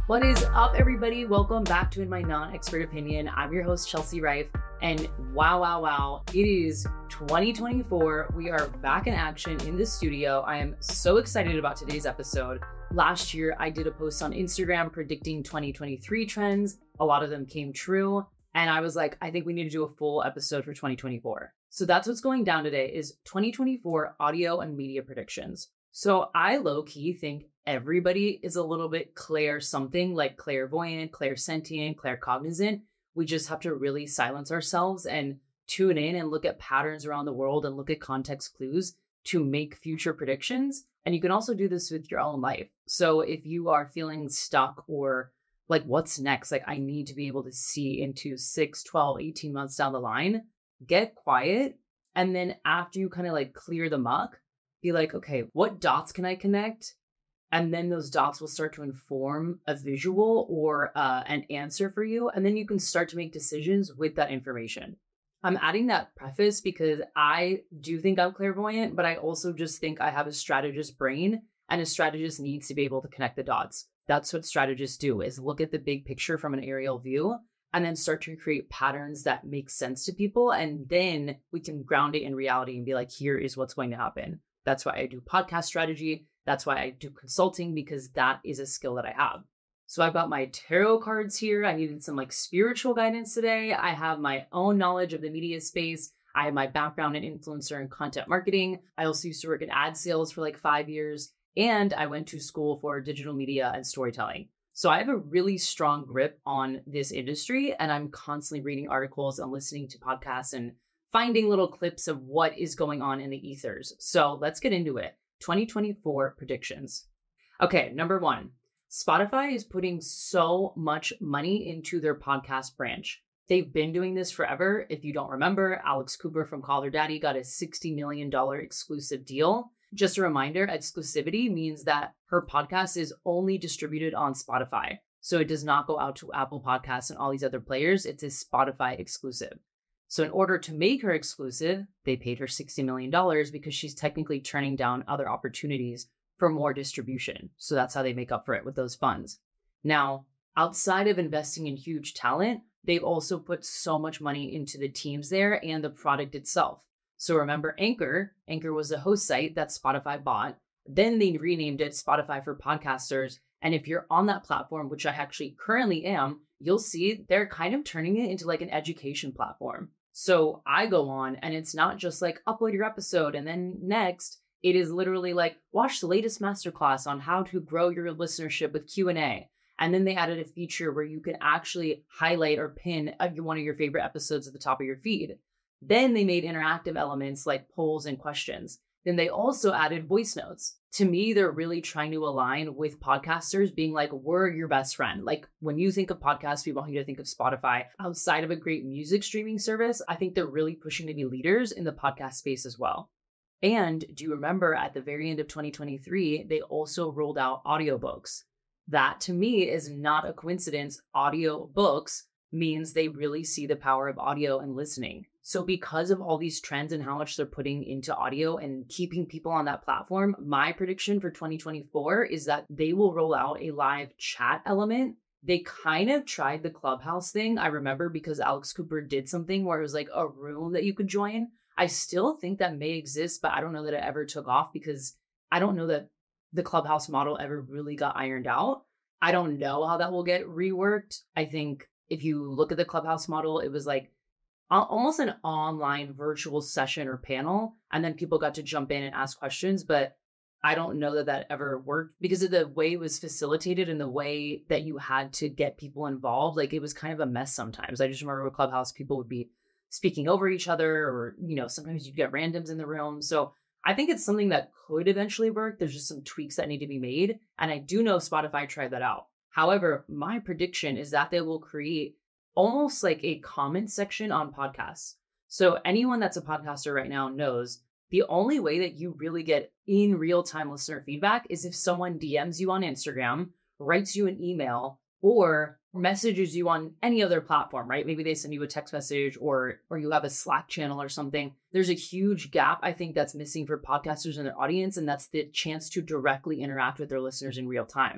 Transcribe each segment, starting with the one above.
What is up, everybody? Welcome back to In My Non-Expert Opinion. I'm your host, Chelsea Rife, and wow. It is 2024. We are back in action in the studio. I am so excited about today's episode. Last year, I did a post on Instagram predicting 2023 trends. A lot of them came true, and I was like, I think we need to do a full episode for 2024. So that's what's going down today is 2024 audio and media predictions. So I low-key think everybody is a little bit clair something, like clairvoyant, clairsentient, claircognizant. We just have to really silence ourselves and tune in and look at patterns around the world and look at context clues to make future predictions. And you can also do this with your own life. So if you are feeling stuck or like, what's next? Like, I need to be able to see into 6, 12, 18 months down the line, get quiet. And then after you kind of like clear the muck, be like, okay, what dots can I connect? And then those dots will start to inform a visual or an answer for you. And then you can start to make decisions with that information. I'm adding that preface because I do think I'm clairvoyant, but I also just think I have a strategist brain, and a strategist needs to be able to connect the dots. That's what strategists do, is look at the big picture from an aerial view and then start to create patterns that make sense to people. And then we can ground it in reality and be like, here is what's going to happen. That's why I do podcast strategy. That's why I do consulting, because that is a skill that I have. So I've got my tarot cards here. I needed some like spiritual guidance today. I have my own knowledge of the media space. I have my background in influencer and content marketing. I also used to work in ad sales for like 5 years. And I went to school for digital media and storytelling. So I have a really strong grip on this industry, and I'm constantly reading articles and listening to podcasts and finding little clips of what is going on in the ethers. So let's get into it. 2024 predictions. Okay, number 1, Spotify is putting so much money into their podcast branch. They've been doing this forever. If you don't remember, Alex Cooper from Call Her Daddy got a $60 million exclusive deal. Just a reminder, exclusivity means that her podcast is only distributed on Spotify. So it does not go out to Apple Podcasts and all these other players. It's a Spotify exclusive. So in order to make her exclusive, they paid her $60 million because she's technically turning down other opportunities for more distribution. So that's how they make up for it with those funds. Now, outside of investing in huge talent, they've also put so much money into the teams there and the product itself. So remember Anchor. Anchor was a host site that Spotify bought. Then they renamed it Spotify for Podcasters. And if you're on that platform, which I actually currently am, you'll see they're kind of turning it into like an education platform. So I go on and it's not just like upload your episode and then next, it is literally like watch the latest masterclass on how to grow your listenership with Q&A. And then they added a feature where you can actually highlight or pin one of your favorite episodes at the top of your feed. Then they made interactive elements like polls and questions. Then they also added voice notes. To me, they're really trying to align with podcasters being like, we're your best friend. Like when you think of podcasts, we want you to think of Spotify. Outside of a great music streaming service, I think they're really pushing to be leaders in the podcast space as well. And do you remember at the very end of 2023, they also rolled out audiobooks. That to me is not a coincidence. Audiobooks means they really see the power of audio and listening. So because of all these trends and how much they're putting into audio and keeping people on that platform, my prediction for 2024 is that they will roll out a live chat element. They kind of tried the Clubhouse thing. I remember because Alex Cooper did something where it was like a room that you could join. I still think that may exist, but I don't know that it ever took off because I don't know that the Clubhouse model ever really got ironed out. I don't know how that will get reworked. I think if you look at the Clubhouse model, it was like almost an online virtual session or panel. And then people got to jump in and ask questions. But I don't know that that ever worked because of the way it was facilitated and the way that you had to get people involved. Like it was kind of a mess sometimes. I just remember with Clubhouse, people would be speaking over each other or, sometimes you'd get randoms in the room. So I think it's something that could eventually work. There's just some tweaks that need to be made. And I do know Spotify tried that out. However, my prediction is that they will create almost like a comment section on podcasts. So anyone that's a podcaster right now knows the only way that you really get in real-time listener feedback is if someone DMs you on Instagram, writes you an email, or messages you on any other platform, right? Maybe they send you a text message or you have a Slack channel or something. There's a huge gap, I think, that's missing for podcasters and their audience, and that's the chance to directly interact with their listeners in real time.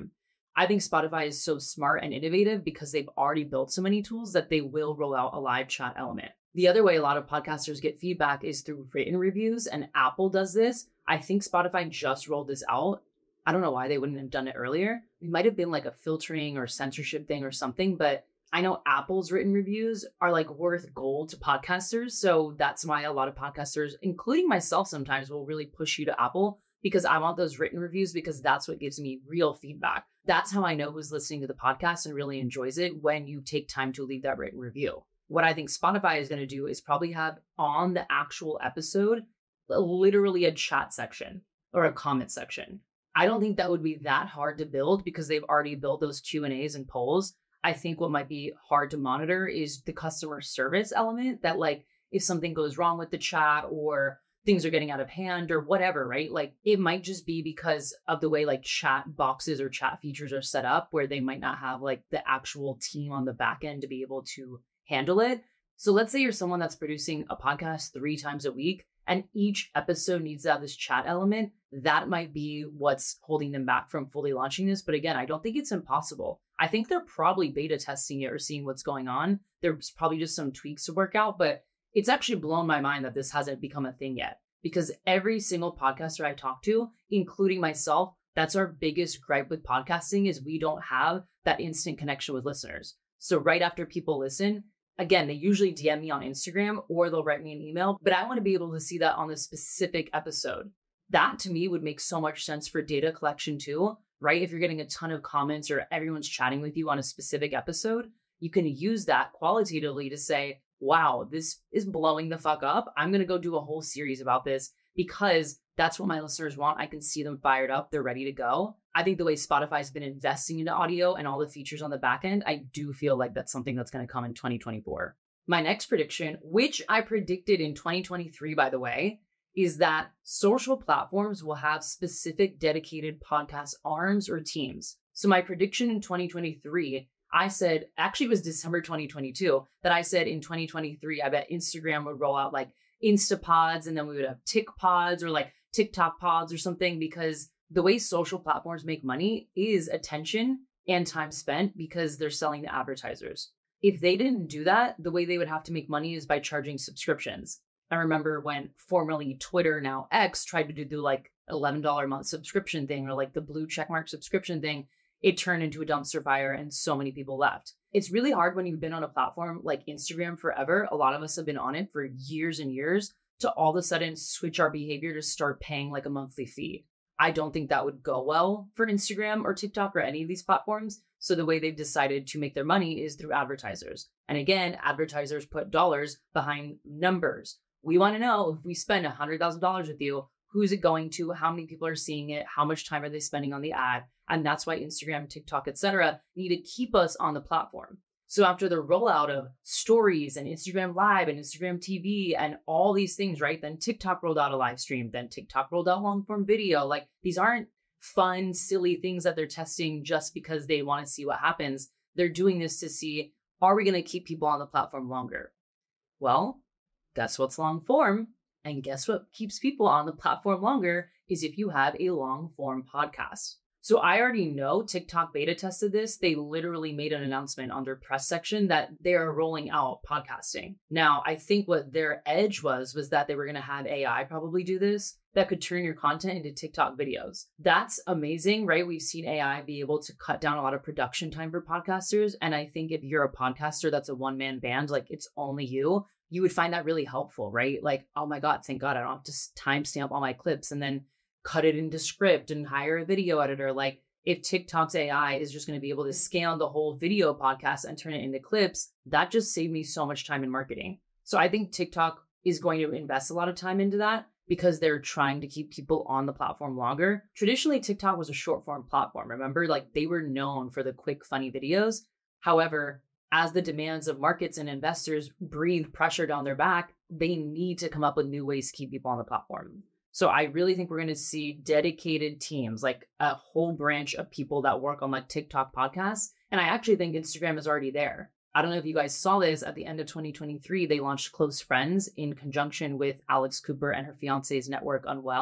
I think Spotify is so smart and innovative because they've already built so many tools that they will roll out a live chat element. The other way a lot of podcasters get feedback is through written reviews, and Apple does this. I think Spotify just rolled this out. I don't know why they wouldn't have done it earlier. It might have been like a filtering or censorship thing or something, but I know Apple's written reviews are like worth gold to podcasters. So that's why a lot of podcasters, including myself sometimes, will really push you to Apple because I want those written reviews because that's what gives me real feedback. That's how I know who's listening to the podcast and really enjoys it when you take time to leave that written review. What I think Spotify is going to do is probably have on the actual episode, literally a chat section or a comment section. I don't think that would be that hard to build because they've already built those Q&As and polls. I think what might be hard to monitor is the customer service element that like if something goes wrong with the chat or things are getting out of hand or whatever, right? Like it might just be because of the way like chat boxes or chat features are set up where they might not have like the actual team on the back end to be able to handle it. So let's say you're someone that's producing a podcast 3 times a week and each episode needs to have this chat element. That might be what's holding them back from fully launching this. But again, I don't think it's impossible. I think they're probably beta testing it or seeing what's going on. There's probably just some tweaks to work out, but it's actually blown my mind that this hasn't become a thing yet because every single podcaster I talk to, including myself, that's our biggest gripe with podcasting is we don't have that instant connection with listeners. So right after people listen, again, they usually DM me on Instagram or they'll write me an email, but I want to be able to see that on the specific episode. That to me would make so much sense for data collection too, right? If you're getting a ton of comments or everyone's chatting with you on a specific episode, you can use that qualitatively to say, wow, this is blowing the fuck up. I'm going to go do a whole series about this because that's what my listeners want. I can see them fired up. They're ready to go. I think the way Spotify's been investing into audio and all the features on the back end, I do feel like that's something that's going to come in 2024. My next prediction, which I predicted in 2023, by the way, is that social platforms will have specific dedicated podcast arms or teams. So my prediction in 2023, I said, actually it was December 2022, that I said in 2023, I bet Instagram would roll out like Instapods and then we would have TikPods or like TikTok pods or something because the way social platforms make money is attention and time spent because they're selling to advertisers. If they didn't do that, the way they would have to make money is by charging subscriptions. I remember when formerly Twitter, now X, tried to do like $11 a month subscription thing or like the blue checkmark subscription thing, it turned into a dumpster fire and so many people left. It's really hard when you've been on a platform like Instagram forever. A lot of us have been on it for years and years to all of a sudden switch our behavior to start paying like a monthly fee. I don't think that would go well for Instagram or TikTok or any of these platforms. So the way they've decided to make their money is through advertisers. And again, advertisers put dollars behind numbers. We want to know if we spend $100,000 with you, who's it going to? How many people are seeing it? How much time are they spending on the ad? And that's why Instagram, TikTok, etc. need to keep us on the platform. So after the rollout of stories and Instagram Live and Instagram TV and all these things, right? Then TikTok rolled out a live stream. Then TikTok rolled out long form video. Like these aren't fun, silly things that they're testing just because they want to see what happens. They're doing this to see, are we going to keep people on the platform longer? Well, guess what's long form? And guess what keeps people on the platform longer is if you have a long form podcast. So I already know TikTok beta tested this. They literally made an announcement on their press section that they are rolling out podcasting. Now, I think what their edge was that they were going to have AI probably do this that could turn your content into TikTok videos. That's amazing, right? We've seen AI be able to cut down a lot of production time for podcasters. And I think if you're a podcaster that's a one-man band, like it's only you would find that really helpful, right? Like, oh my God, thank God I don't have to timestamp all my clips and then cut it into script and hire a video editor. Like if TikTok's AI is just going to be able to scale the whole video podcast and turn it into clips, that just saved me so much time in marketing. So I think TikTok is going to invest a lot of time into that because they're trying to keep people on the platform longer. Traditionally, TikTok was a short form platform. Remember, like they were known for the quick, funny videos. However, as the demands of markets and investors breathe pressure down their back, they need to come up with new ways to keep people on the platform. So I really think we're going to see dedicated teams, like a whole branch of people that work on like TikTok podcasts. And I actually think Instagram is already there. I don't know if you guys saw this at the end of 2023, they launched Close Friends in conjunction with Alex Cooper and her fiance's network Unwell.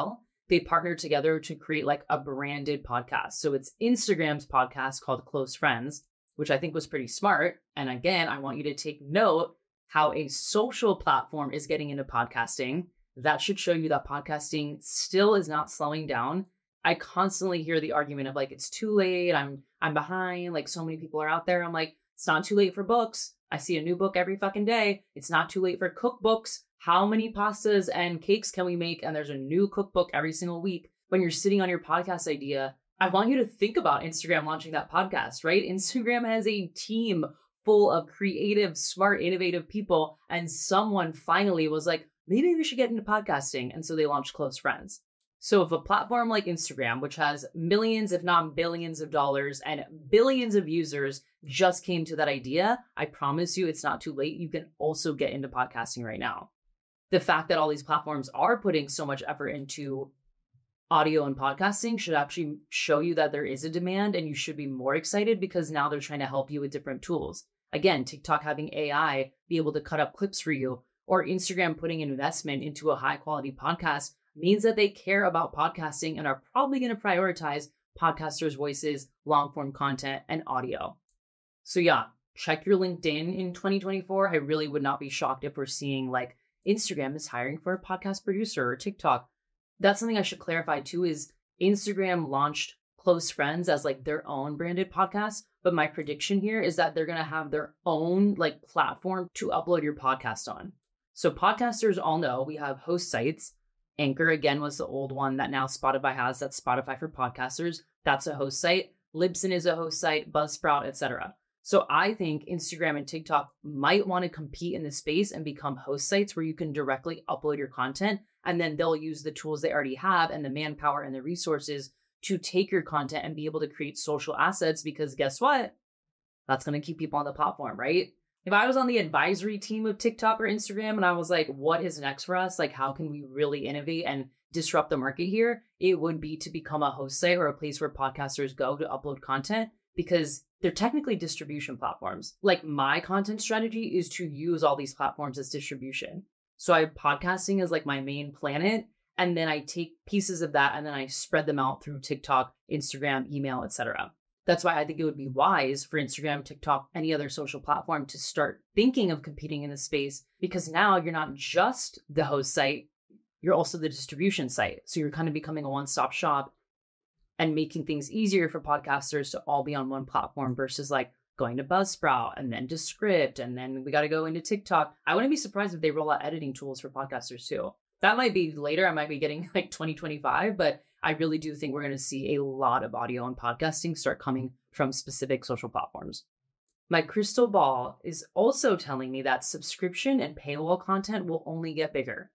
they partnered together to create like a branded podcast. So it's Instagram's podcast called Close Friends, which I think was pretty smart. And again, I want you to take note how a social platform is getting into podcasting. That should show you that podcasting still is not slowing down. I constantly hear the argument of like, it's too late. I'm behind. Like so many people are out there. I'm like, it's not too late for books. I see a new book every fucking day. It's not too late for cookbooks. How many pastas and cakes can we make? And there's a new cookbook every single week. When you're sitting on your podcast idea, I want you to think about Instagram launching that podcast, right? Instagram has a team full of creative, smart, innovative people. And someone finally was like, maybe we should get into podcasting. And so they launched Close Friends. So if a platform like Instagram, which has millions, if not billions of dollars and billions of users just came to that idea, I promise you it's not too late. You can also get into podcasting right now. The fact that all these platforms are putting so much effort into audio and podcasting should actually show you that there is a demand, and you should be more excited because now they're trying to help you with different tools. Again, TikTok having AI be able to cut up clips for you, or Instagram putting investment into a high quality podcast means that they care about podcasting and are probably going to prioritize podcasters' voices, long form content, and audio. So yeah, check your LinkedIn in 2024. I really would not be shocked if we're seeing like Instagram is hiring for a podcast producer, or TikTok. That's something I should clarify too, is Instagram launched Close Friends as like their own branded podcast. But my prediction here is that they're going to have their own like platform to upload your podcast on. So podcasters all know we have host sites. Anchor, again, was the old one that now Spotify has. That's Spotify for podcasters. That's a host site. Libsyn is a host site, Buzzsprout, etc. So I think Instagram and TikTok might want to compete in this space and become host sites where you can directly upload your content, and then they'll use the tools they already have and the manpower and the resources to take your content and be able to create social assets, because guess what? That's going to keep people on the platform, right? If I was on the advisory team of TikTok or Instagram and I was like, what is next for us? Like, how can we really innovate and disrupt the market here? It would be to become a host site or a place where podcasters go to upload content, because they're technically distribution platforms. Like my content strategy is to use all these platforms as distribution. So I have podcasting as like my main planet. And then I take pieces of that and then I spread them out through TikTok, Instagram, email, etc. That's why I think it would be wise for Instagram, TikTok, any other social platform to start thinking of competing in this space, because now you're not just the host site, you're also the distribution site. So you're kind of becoming a one-stop shop and making things easier for podcasters to all be on one platform versus like going to Buzzsprout and then to Script and then we got to go into TikTok. I wouldn't be surprised if they roll out editing tools for podcasters too. That might be later. I might be getting like 2025, but I really do think we're going to see a lot of audio and podcasting start coming from specific social platforms. My crystal ball is also telling me that subscription and paywall content will only get bigger.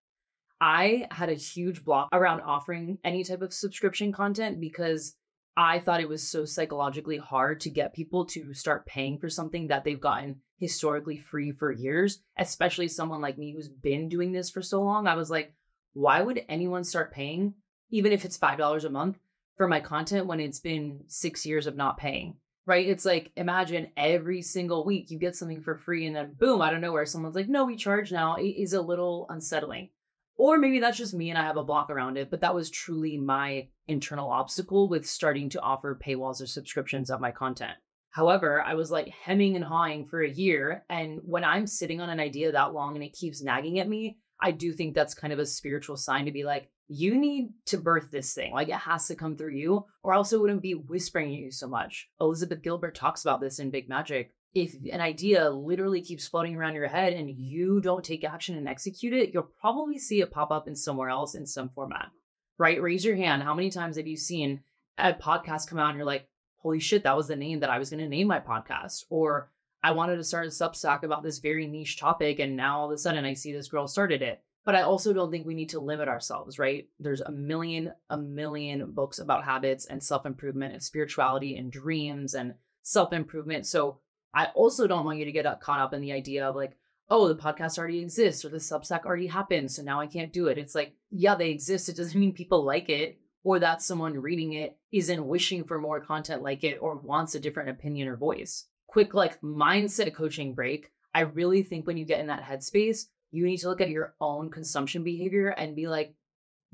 I had a huge block around offering any type of subscription content because I thought it was so psychologically hard to get people to start paying for something that they've gotten historically free for years, especially someone like me who's been doing this for so long. I was like, why would anyone start paying, even if it's $5 a month, for my content when it's been 6 years of not paying, right? It's like, imagine every single week you get something for free and then boom, out of nowhere, someone's like, no, we charge now. It is a little unsettling. Or maybe that's just me and I have a block around it, but that was truly my internal obstacle with starting to offer paywalls or subscriptions of my content. However, I was like hemming and hawing for a year. And when I'm sitting on an idea that long and it keeps nagging at me, I do think that's kind of a spiritual sign to be like, you need to birth this thing. Like it has to come through you, or else it wouldn't be whispering at you so much. Elizabeth Gilbert talks about this in Big Magic. If an idea literally keeps floating around your head and you don't take action and execute it, you'll probably see it pop up in somewhere else in some format, right? Raise your hand. How many times have you seen a podcast come out and you're like, holy shit, that was the name that I was going to name my podcast? Or I wanted to start a Substack about this very niche topic, and now all of a sudden I see this girl started it. But I also don't think we need to limit ourselves, right? There's a million books about habits and self-improvement and spirituality and dreams and self-improvement. So I also don't want you to get caught up in the idea of like, oh, the podcast already exists or the Substack already happened, so now I can't do it. It's like, yeah, they exist. It doesn't mean people like it or that someone reading it isn't wishing for more content like it or wants a different opinion or voice. Quick, like mindset coaching break. I really think when you get in that headspace, you need to look at your own consumption behavior and be like,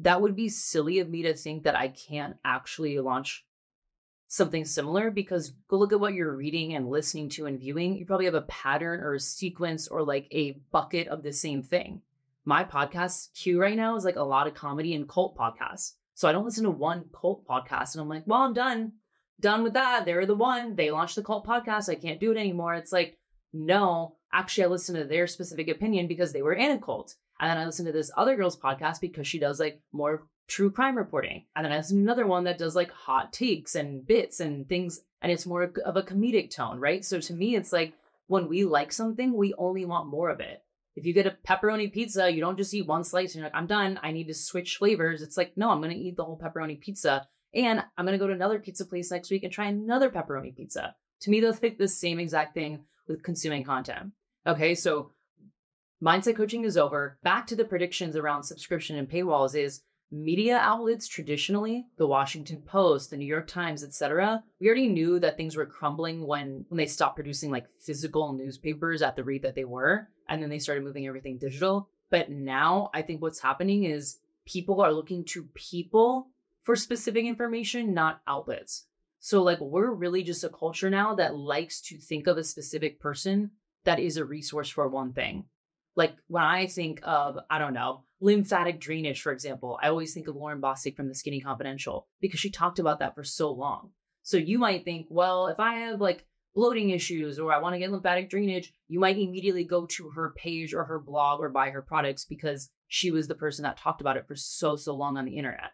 that would be silly of me to think that I can't actually launch something similar, because go look at what you're reading and listening to and viewing. You probably have a pattern or a sequence or like a bucket of the same thing. My podcast queue right now is like a lot of comedy and cult podcasts. So I don't listen to one cult podcast and I'm like, well, I'm done with that. They're the one. They launched the cult podcast. I can't do it anymore. It's like, no, actually, I listen to their specific opinion because they were in a cult. And then I listen to this other girl's podcast because she does like more true crime reporting. And then I listen to another one that does like hot takes and bits and things. And it's more of a comedic tone, right? So to me, it's like when we like something, we only want more of it. If you get a pepperoni pizza, you don't just eat one slice and you're like, I'm done. I need to switch flavors. It's like, no, I'm going to eat the whole pepperoni pizza. And I'm going to go to another pizza place next week and try another pepperoni pizza. To me, they'll think the same exact thing with consuming content. Okay, so mindset coaching is over. Back to the predictions around subscription and paywalls is media outlets traditionally, the Washington Post, the New York Times, etc. We already knew that things were crumbling when they stopped producing like physical newspapers at the rate that they were. And then they started moving everything digital. But now I think what's happening is people are looking to people for specific information, not outlets. So like we're really just a culture now that likes to think of a specific person that is a resource for one thing. Like when I think of, I don't know, lymphatic drainage, for example, I always think of Lauren Bostic from The Skinny Confidential because she talked about that for so long. So you might think, well, if I have like bloating issues or I want to get lymphatic drainage, you might immediately go to her page or her blog or buy her products because she was the person that talked about it for so long on the internet.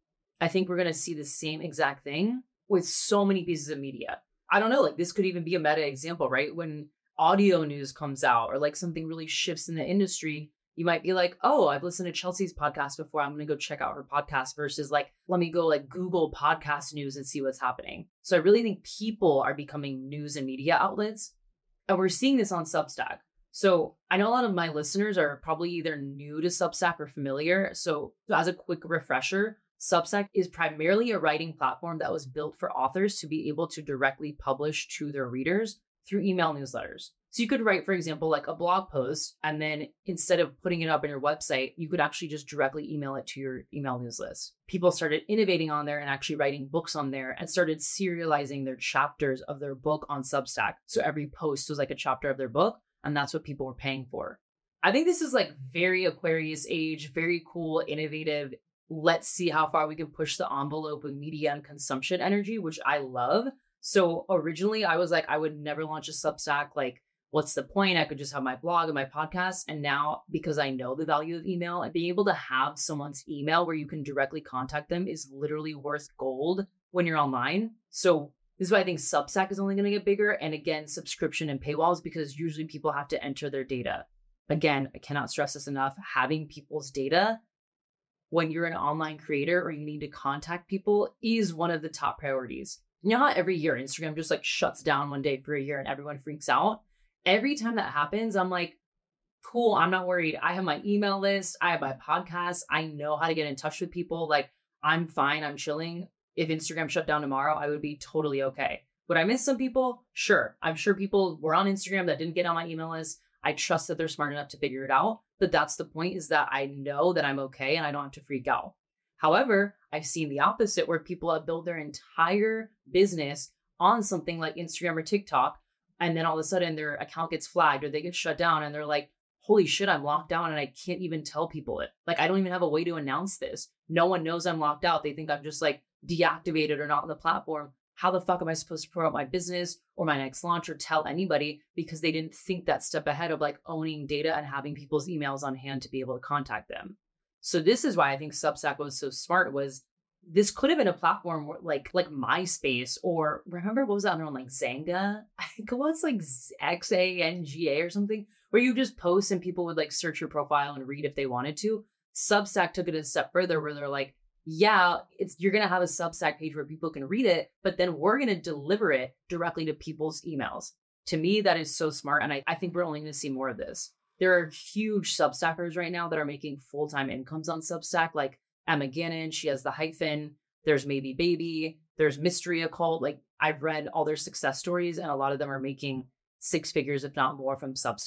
I think we're going to see the same exact thing with so many pieces of media. I don't know, like this could even be a meta example, right? When audio news comes out or like something really shifts in the industry, you might be like, oh, I've listened to Chelsea's podcast before. I'm going to go check out her podcast versus like, let me go like Google podcast news and see what's happening. So I really think people are becoming news and media outlets. And we're seeing this on Substack. So I know a lot of my listeners are probably either new to Substack or familiar. So as a quick refresher, Substack is primarily a writing platform that was built for authors to be able to directly publish to their readers through email newsletters. So you could write, for example, like a blog post, and then instead of putting it up on your website, you could actually just directly email it to your email news list. People started innovating on there and actually writing books on there and started serializing their chapters of their book on Substack. So every post was like a chapter of their book, and that's what people were paying for. I think this is like very Aquarius age, very cool, innovative. Let's see how far we can push the envelope of media and consumption energy, which I love. So originally I was like, I would never launch a Substack. Like, what's the point? I could just have my blog and my podcast. And now, because I know the value of email and being able to have someone's email where you can directly contact them is literally worth gold when you're online. So this is why I think Substack is only going to get bigger. And again, subscription and paywalls, because usually people have to enter their data. Again, I cannot stress this enough. Having people's data when you're an online creator or you need to contact people is one of the top priorities. You know how every year Instagram just like shuts down one day for a year and everyone freaks out? Every time that happens, I'm like, cool, I'm not worried. I have my email list. I have my podcast. I know how to get in touch with people. Like, I'm fine. I'm chilling. If Instagram shut down tomorrow, I would be totally okay. Would I miss some people? Sure. I'm sure people were on Instagram that didn't get on my email list. I trust that they're smart enough to figure it out. But that's the point, is that I know that I'm okay and I don't have to freak out. However, I've seen the opposite where people have built their entire business on something like Instagram or TikTok. And then all of a sudden their account gets flagged or they get shut down and they're like, holy shit, I'm locked down and I can't even tell people it. Like, I don't even have a way to announce this. No one knows I'm locked out. They think I'm just like deactivated or not on the platform. How the fuck am I supposed to promote my business or my next launch or tell anybody, because they didn't think that step ahead of like owning data and having people's emails on hand to be able to contact them. So this is why I think Substack was so smart. Was this could have been a platform where, like MySpace, or remember what was that other one, like Xanga? I think it was like Xanga or something, where you just post and people would like search your profile and read if they wanted to. Substack took it a step further where they're like, yeah, you're going to have a Substack page where people can read it, but then we're going to deliver it directly to people's emails. To me, that is so smart. And I think we're only going to see more of this. There are huge Substackers right now that are making full-time incomes on Substack, like Emma Gannon. She has the hyphen. There's Maybe Baby. There's Mystery Occult. Like, I've read all their success stories and a lot of them are making six figures, if not more, from Substack.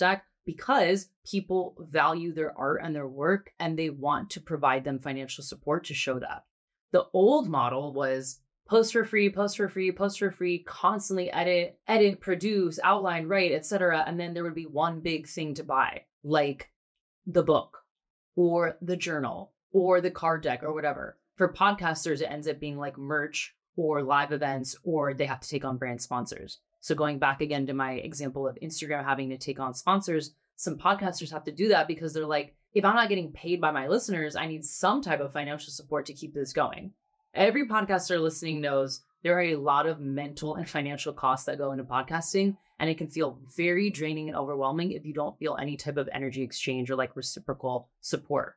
because people value their art and their work and they want to provide them financial support to show that. The old model was post for free, post for free, post for free, constantly edit, produce, outline, write, etc. And then there would be one big thing to buy, like the book or the journal or the card deck or whatever. For podcasters, it ends up being like merch or live events, or they have to take on brand sponsors. So going back again to my example of Instagram having to take on sponsors, some podcasters have to do that because they're like, if I'm not getting paid by my listeners, I need some type of financial support to keep this going. Every podcaster listening knows there are a lot of mental and financial costs that go into podcasting, and it can feel very draining and overwhelming if you don't feel any type of energy exchange or like reciprocal support.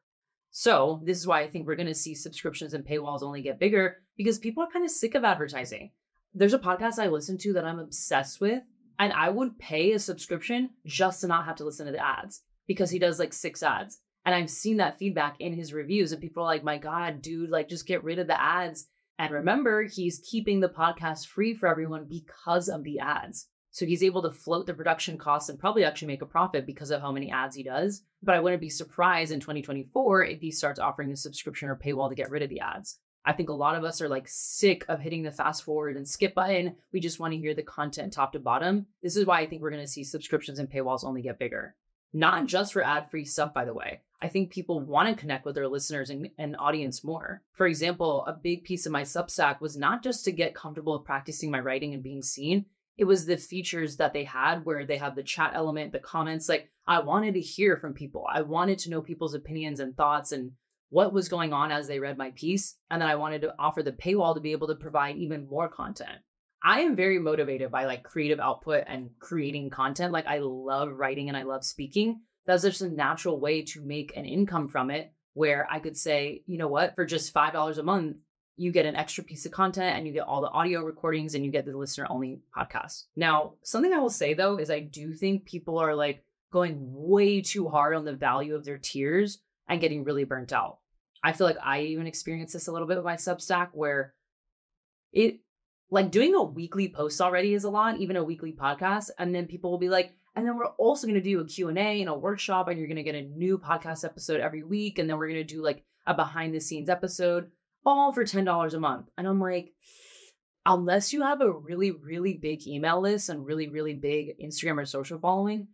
So this is why I think we're going to see subscriptions and paywalls only get bigger, because people are kind of sick of advertising. There's a podcast I listen to that I'm obsessed with, and I would pay a subscription just to not have to listen to the ads, because he does like 6 ads. And I've seen that feedback in his reviews, and people are like, my God, dude, like just get rid of the ads. And remember, he's keeping the podcast free for everyone because of the ads. So he's able to float the production costs and probably actually make a profit because of how many ads he does. But I wouldn't be surprised in 2024 if he starts offering a subscription or paywall to get rid of the ads. I think a lot of us are like sick of hitting the fast forward and skip button. We just want to hear the content top to bottom. This is why I think we're going to see subscriptions and paywalls only get bigger. Not just for ad-free stuff, by the way. I think people want to connect with their listeners and audience more. For example, a big piece of my Substack was not just to get comfortable practicing my writing and being seen. It was the features that they had where they have the chat element, the comments. Like, I wanted to hear from people. I wanted to know people's opinions and thoughts and what was going on as they read my piece. And then I wanted to offer the paywall to be able to provide even more content. I am very motivated by like creative output and creating content. Like, I love writing and I love speaking. That's just a natural way to make an income from it, where I could say, you know what, for just $5 a month, you get an extra piece of content and you get all the audio recordings and you get the listener only podcast. Now, something I will say though, is I do think people are like going way too hard on the value of their tiers and getting really burnt out. I feel like I even experienced this a little bit with my Substack, where it like doing a weekly post already is a lot, even a weekly podcast. And then people will be like, and then we're also going to do a Q&A and a workshop, and you're going to get a new podcast episode every week. And then we're going to do like a behind the scenes episode, all for $10 a month. And I'm like, unless you have a really, really big email list and really, really big Instagram or social following,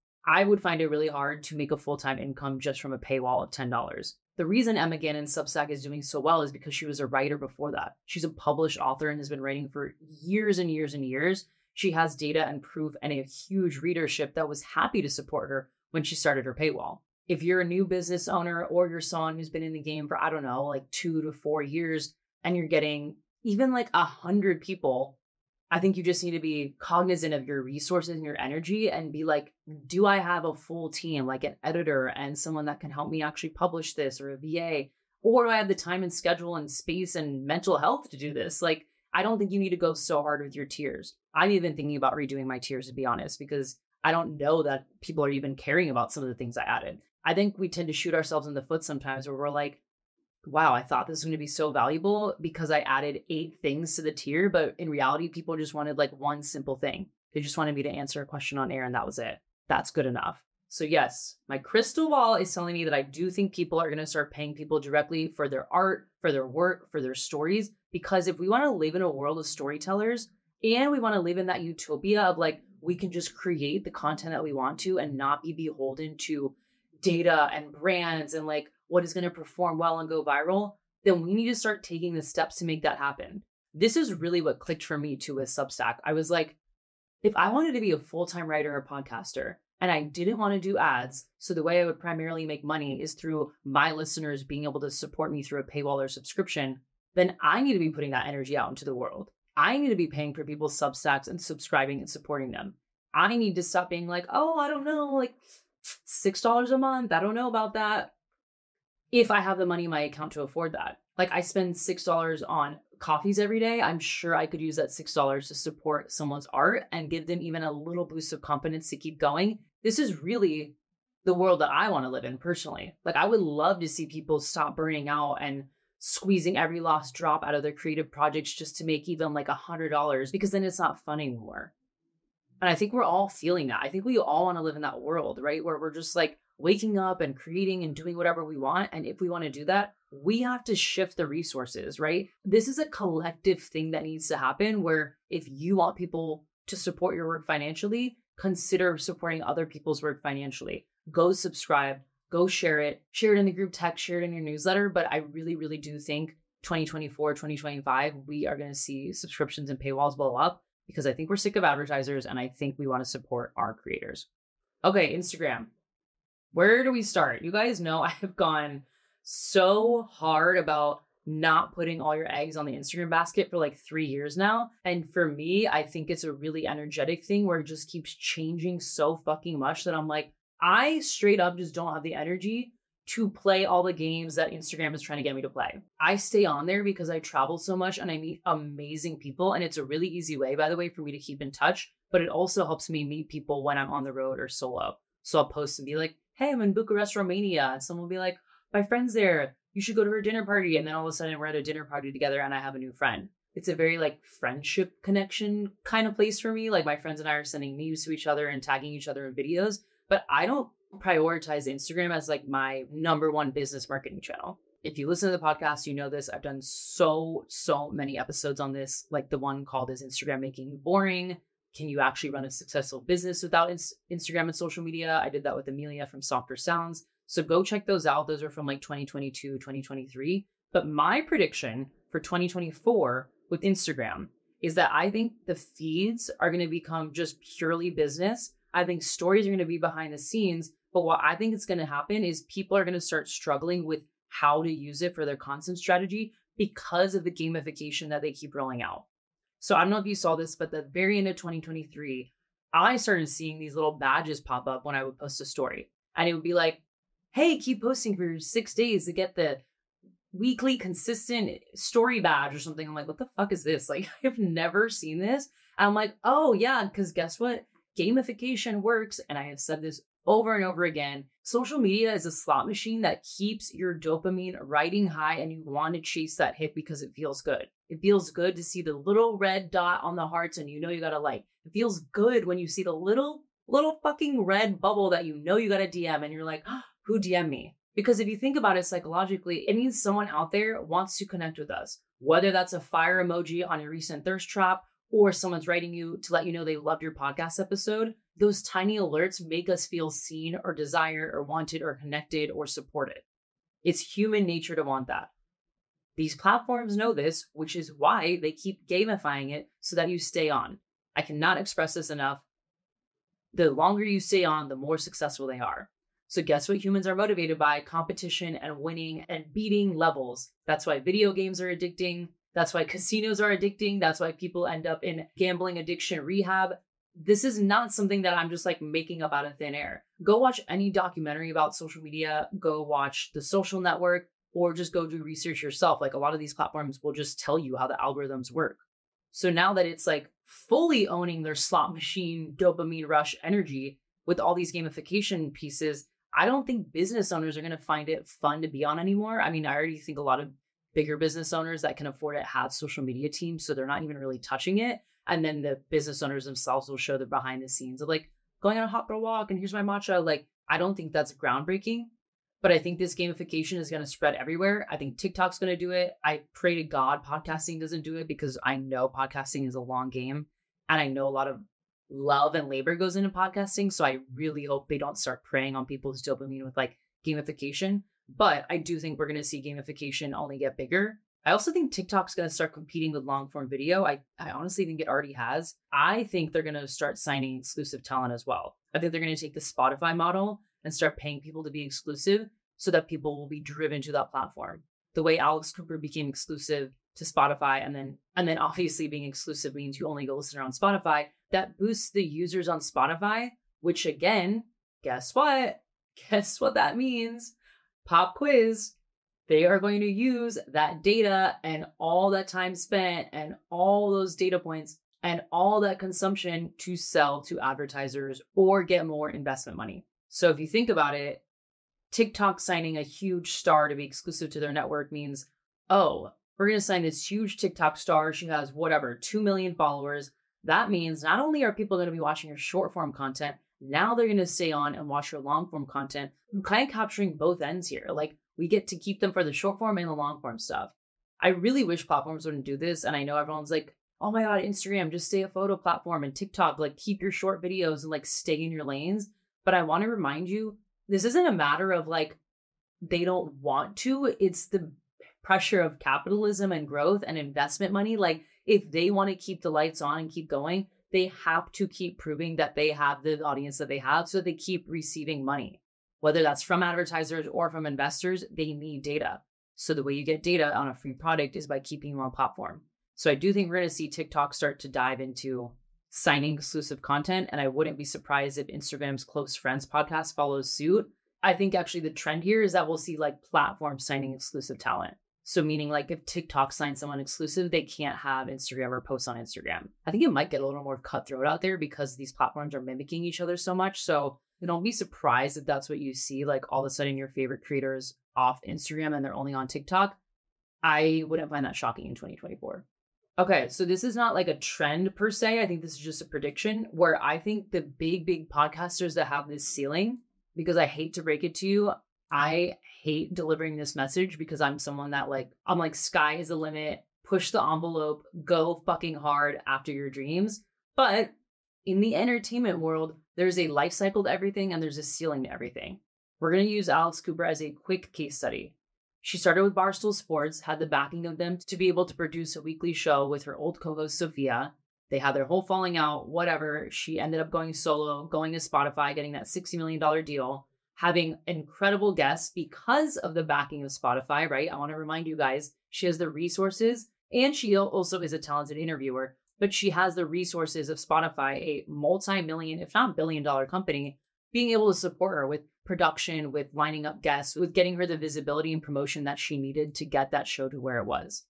I would find it really hard to make a full-time income just from a paywall of $10. The reason Emma Gannon's Substack is doing so well is because she was a writer before that. She's a published author and has been writing for years and years and years. She has data and proof and a huge readership that was happy to support her when she started her paywall. If you're a new business owner or you're someone who's been in the game for, I don't know, like 2 to 4 years, and you're getting even like 100 people, I think you just need to be cognizant of your resources and your energy and be like, do I have a full team, like an editor and someone that can help me actually publish this, or a VA? Or do I have the time and schedule and space and mental health to do this? Like, I don't think you need to go so hard with your tiers. I'm even thinking about redoing my tiers, to be honest, because I don't know that people are even caring about some of the things I added. I think we tend to shoot ourselves in the foot sometimes, where we're like, wow, I thought this was going to be so valuable because I added 8 things to the tier. But in reality, people just wanted like one simple thing. They just wanted me to answer a question on air, and that was it. That's good enough. So yes, my crystal ball is telling me that I do think people are going to start paying people directly for their art, for their work, for their stories. Because if we want to live in a world of storytellers, and we want to live in that utopia of like, we can just create the content that we want to and not be beholden to data and brands and like what is going to perform well and go viral, then we need to start taking the steps to make that happen. This is really what clicked for me too with Substack. I was like, if I wanted to be a full-time writer or podcaster, and I didn't want to do ads, so the way I would primarily make money is through my listeners being able to support me through a paywall or subscription, then I need to be putting that energy out into the world. I need to be paying for people's Substacks and subscribing and supporting them. I need to stop being like, oh, I don't know, like $6 a month. I don't know about that. If I have the money in my account to afford that. Like, I spend $6 on coffees every day. I'm sure I could use that $6 to support someone's art and give them even a little boost of confidence to keep going. This is really the world that I want to live in personally. Like, I would love to see people stop burning out and squeezing every last drop out of their creative projects just to make even like $100, because then it's not fun anymore. And I think we're all feeling that. I think we all want to live in that world, right? Where we're just like waking up and creating and doing whatever we want. And if we want to do that, we have to shift the resources, right? This is a collective thing that needs to happen where if you want people to support your work financially, consider supporting other people's work financially. Go subscribe, go share it in the group text, share it in your newsletter. But I really, really do think 2024, 2025, we are going to see subscriptions and paywalls blow up because I think we're sick of advertisers and I think we want to support our creators. Okay, Instagram. Where do we start? You guys know I have gone so hard about not putting all your eggs on the Instagram basket for like 3 years now. And for me, I think it's a really energetic thing where it just keeps changing so fucking much that I'm like, I straight up just don't have the energy to play all the games that Instagram is trying to get me to play. I stay on there because I travel so much and I meet amazing people. And it's a really easy way, by the way, for me to keep in touch. But it also helps me meet people when I'm on the road or solo. So I'll post and be like, hey, I'm in Bucharest, Romania. And someone will be like, my friend's there. You should go to her dinner party. And then all of a sudden we're at a dinner party together and I have a new friend. It's a very like friendship connection kind of place for me. Like my friends and I are sending memes to each other and tagging each other in videos. But I don't prioritize Instagram as like my number one business marketing channel. If you listen to the podcast, you know this. I've done so many episodes on this, like the one called Is Instagram Making You Boring? Can you actually run a successful business without Instagram and social media? I did that with Amelia from Softer Sounds. So go check those out. Those are from like 2022, 2023. But my prediction for 2024 with Instagram is that I think the feeds are going to become just purely business. I think stories are going to be behind the scenes. But what I think is going to happen is people are going to start struggling with how to use it for their content strategy because of the gamification that they keep rolling out. So I don't know if you saw this, but the very end of 2023, I started seeing these little badges pop up when I would post a story. And it would be like, hey, keep posting for 6 days to get the weekly consistent story badge or something. I'm like, what the fuck is this? Like, I've never seen this. And I'm like, oh yeah, because guess what? Gamification works. And I have said this over and over again. Social media is a slot machine that keeps your dopamine riding high and you want to chase that hit because it feels good. It feels good to see the little red dot on the hearts and you know you got to like. It feels good when you see the little fucking red bubble that you know you got to DM and you're like, oh, who DM me? Because if you think about it psychologically, it means someone out there wants to connect with us. Whether that's a fire emoji on your recent thirst trap or someone's writing you to let you know they loved your podcast episode, those tiny alerts make us feel seen or desired or wanted or connected or supported. It's human nature to want that. These platforms know this, which is why they keep gamifying it so that you stay on. I cannot express this enough. The longer you stay on, the more successful they are. So guess what humans are motivated by? Competition and winning and beating levels. That's why video games are addicting. That's why casinos are addicting. That's why people end up in gambling addiction rehab. This is not something that I'm just like making up out of thin air. Go watch any documentary about social media. Go watch The Social Network or just go do research yourself. Like a lot of these platforms will just tell you how the algorithms work. So now that it's like fully owning their slot machine dopamine rush energy with all these gamification pieces, I don't think business owners are going to find it fun to be on anymore. I mean, I already think a lot of bigger business owners that can afford it have social media teams, so they're not even really touching it. And then the business owners themselves will show the behind the scenes of like going on a hot girl walk and here's my matcha. Like, I don't think that's groundbreaking, but I think this gamification is going to spread everywhere. I think TikTok's going to do it. I pray to God podcasting doesn't do it because I know podcasting is a long game and I know a lot of love and labor goes into podcasting. So I really hope they don't start preying on people's dopamine with like gamification. But I do think we're going to see gamification only get bigger. I also think TikTok's going to start competing with long form video. I honestly think it already has. I think they're going to start signing exclusive talent as well. I think they're going to take the Spotify model and start paying people to be exclusive so that people will be driven to that platform. The way Alex Cooper became exclusive to Spotify and then obviously being exclusive means you only go listen on Spotify. That boosts the users on Spotify, which again, guess what? Guess what that means? Pop quiz. They are going to use that data and all that time spent and all those data points and all that consumption to sell to advertisers or get more investment money. So if you think about it, TikTok signing a huge star to be exclusive to their network means, oh, we're going to sign this huge TikTok star. She has whatever, 2 million followers. That means not only are people going to be watching your short form content, now they're going to stay on and watch your long form content. I'm kind of capturing both ends here. Like we get to keep them for the short form and the long form stuff. I really wish platforms wouldn't do this. And I know everyone's like, oh my God, Instagram, just stay a photo platform, and TikTok, like keep your short videos and like stay in your lanes. But I want to remind you, this isn't a matter of like, they don't want to, it's the pressure of capitalism and growth and investment money. Like if they want to keep the lights on and keep going, they have to keep proving that they have the audience that they have, so they keep receiving money, whether that's from advertisers or from investors. They need data. So the way you get data on a free product is by keeping them on platform. So I do think we're going to see TikTok start to dive into signing exclusive content. And I wouldn't be surprised if Instagram's Close Friends podcast follows suit. I think actually the trend here is that we'll see like platforms signing exclusive talent. So meaning like if TikTok signs someone exclusive, they can't have Instagram or post on Instagram. I think it might get a little more cutthroat out there because these platforms are mimicking each other so much. So don't be surprised if that's what you see. Like all of a sudden your favorite creators off Instagram and they're only on TikTok. I wouldn't find that shocking in 2024. Okay, so this is not like a trend per se. I think this is just a prediction where I think the big podcasters that have this ceiling, because I hate to break it to you, I hate delivering this message because I'm someone that I'm like, sky is the limit, push the envelope, go fucking hard after your dreams. But in the entertainment world, there's a life cycle to everything and there's a ceiling to everything. We're going to use Alex Cooper as a quick case study. She started with Barstool Sports, had the backing of them to be able to produce a weekly show with her old co-host Sophia. They had their whole falling out, whatever. She ended up going solo, going to Spotify, getting that $60 million deal, having incredible guests because of the backing of Spotify, right? I want to remind you guys, she has the resources and she also is a talented interviewer, but she has the resources of Spotify, a multi-million, if not billion-dollar company, being able to support her with production, with lining up guests, with getting her the visibility and promotion that she needed to get that show to where it was.